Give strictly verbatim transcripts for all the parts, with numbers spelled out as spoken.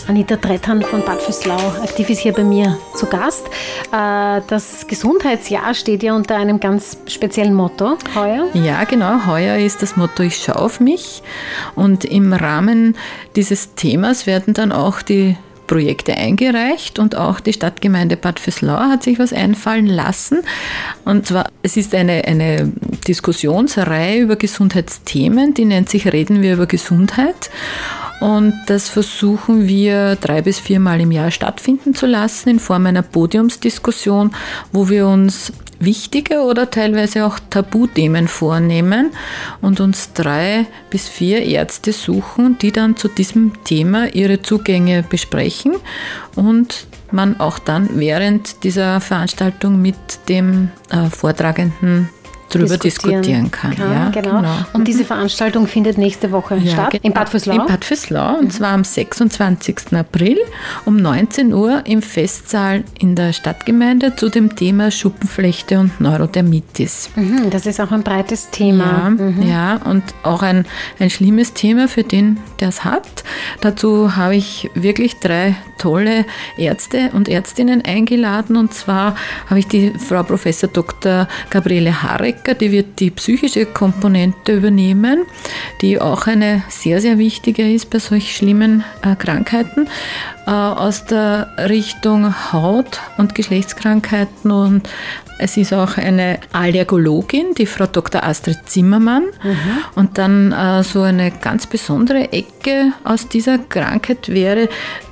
Anita Tretthan von Bad Vöslau, aktiv ist hier bei mir zu Gast. Das Gesundheitsjahr steht ja unter einem ganz speziellen Motto heuer. Ja, genau. Heuer ist das Motto Ich schaue auf mich. Und im Rahmen dieses Themas werden dann auch die Projekte eingereicht und auch die Stadtgemeinde Bad Vöslau hat sich was einfallen lassen. Und zwar, es ist eine, eine Diskussionsreihe über Gesundheitsthemen, die nennt sich Reden wir über Gesundheit. Und das versuchen wir drei bis viermal im Jahr stattfinden zu lassen in Form einer Podiumsdiskussion, wo wir uns wichtige oder teilweise auch Tabuthemen vornehmen und uns drei bis vier Ärzte suchen, die dann zu diesem Thema ihre Zugänge besprechen und man auch dann während dieser Veranstaltung mit dem äh, Vortragenden darüber diskutieren, diskutieren kann. kann ja, genau. genau. Und diese Veranstaltung findet nächste Woche ja, statt in Bad Vöslau? In Bad Vöslau und mhm. zwar am sechsundzwanzigsten April um neunzehn Uhr im Festsaal in der Stadtgemeinde zu dem Thema Schuppenflechte und Neurodermitis. Mhm, das ist auch ein breites Thema. Ja, mhm. ja und auch ein, ein schlimmes Thema für den, der es hat. Dazu habe ich wirklich drei tolle Ärzte und Ärztinnen eingeladen und zwar habe ich die Frau Professor Doktor Gabriele Harek, die wird die psychische Komponente übernehmen, die auch eine sehr, sehr wichtige ist bei solch schlimmen äh, Krankheiten äh, aus der Richtung Haut- und Geschlechtskrankheiten und es ist auch eine Allergologin, die Frau Doktor Astrid Zimmermann mhm. und dann äh, so eine ganz besondere Ecke aus dieser Krankheit wäre,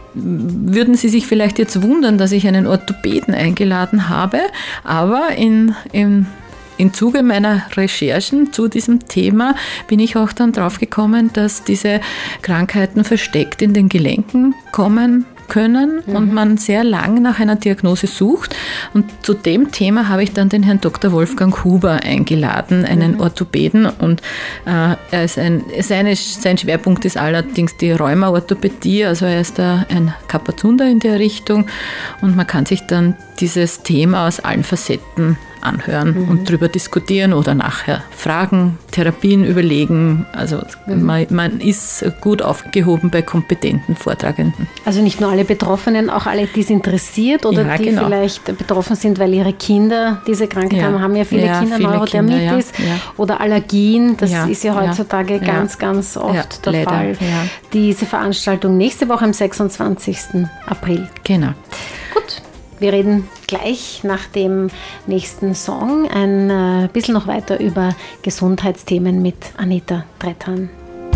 würden Sie sich vielleicht jetzt wundern, dass ich einen Orthopäden eingeladen habe, aber in, in Im Zuge meiner Recherchen zu diesem Thema bin ich auch dann drauf gekommen, dass diese Krankheiten versteckt in den Gelenken kommen können mhm. und man sehr lang nach einer Diagnose sucht. Und zu dem Thema habe ich dann den Herrn Doktor Wolfgang Huber eingeladen, einen mhm. Orthopäden. Und äh, er ist ein, seine, sein Schwerpunkt ist allerdings die Rheuma-Orthopädie, also er ist da ein Kapazunder in der Richtung. Und man kann sich dann dieses Thema aus allen Facetten anhören mhm. und darüber diskutieren oder nachher Fragen, Therapien überlegen. Also mhm. man, man ist gut aufgehoben bei kompetenten Vortragenden. Also nicht nur alle Betroffenen, auch alle, die es interessiert oder ja, die genau. vielleicht betroffen sind, weil ihre Kinder diese Krankheit ja. haben, haben ja viele ja, Kinder, viele Neurodermitis Kinder, ja. Ja. oder Allergien. Das ja. ist ja heutzutage ja. ganz, ganz oft ja. der Leider. Fall. Ja. Diese Veranstaltung nächste Woche am sechsundzwanzigsten April. Genau. Gut. Wir reden gleich nach dem nächsten Song ein äh, bisschen noch weiter über Gesundheitsthemen mit Anita Tretthan.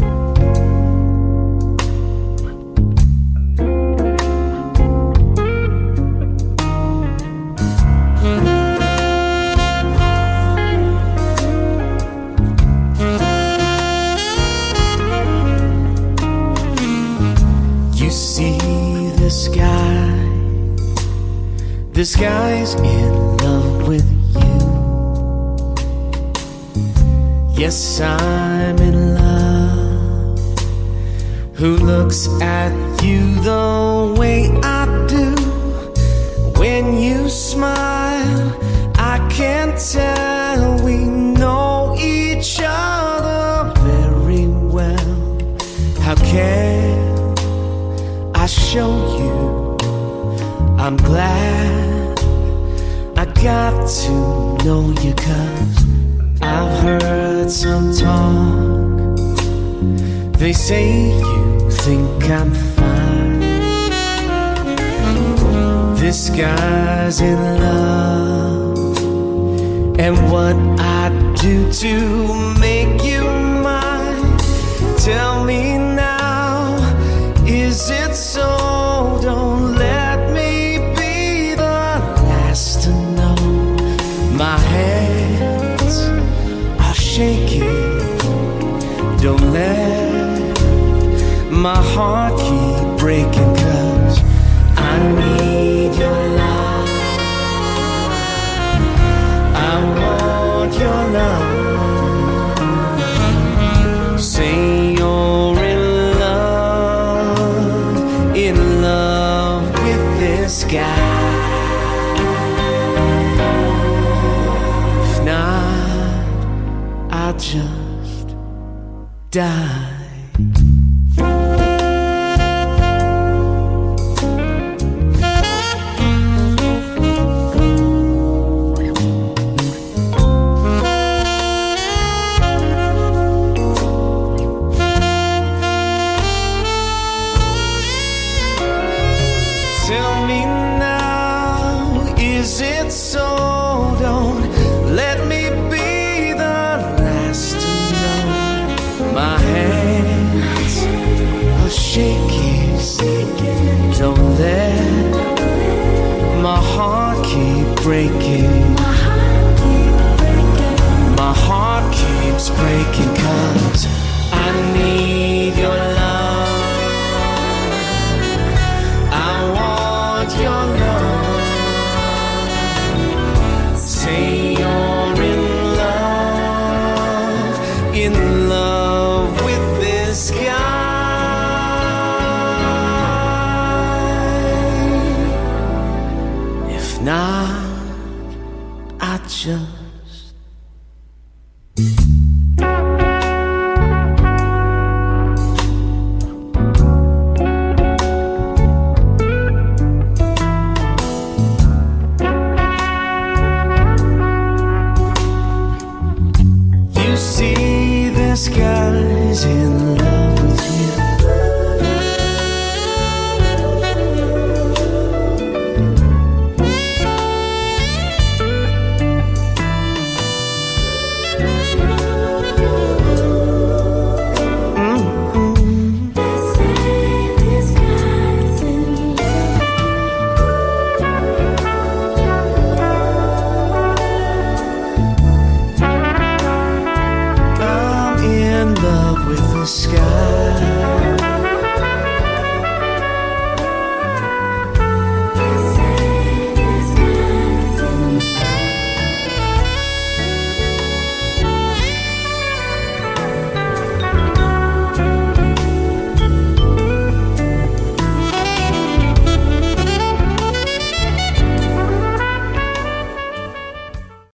You see the sky. The sky's in love with you. Yes, I'm in love. Who looks at you the way I do? When you smile, I can tell we know each other very well. How can I show you? I'm glad I got to know you, 'cause I've heard some talk. They say you think I'm fine. This guy's in love, and what I'd do to make you mine. Tell me now, is it so? Don't let me to know. My hands are shaking. Don't let my heart keep breaking, 'cause I need your love. I want your love. Say you're in love, in love with this guy. I'll just die. Tell me now, is it so? Don't let me be the last to know. My hands are shaking. Don't let my heart keep breaking. My heart keeps breaking 'cause I need your love. I want your love. Say you're in love, in love with this guy. If not, I just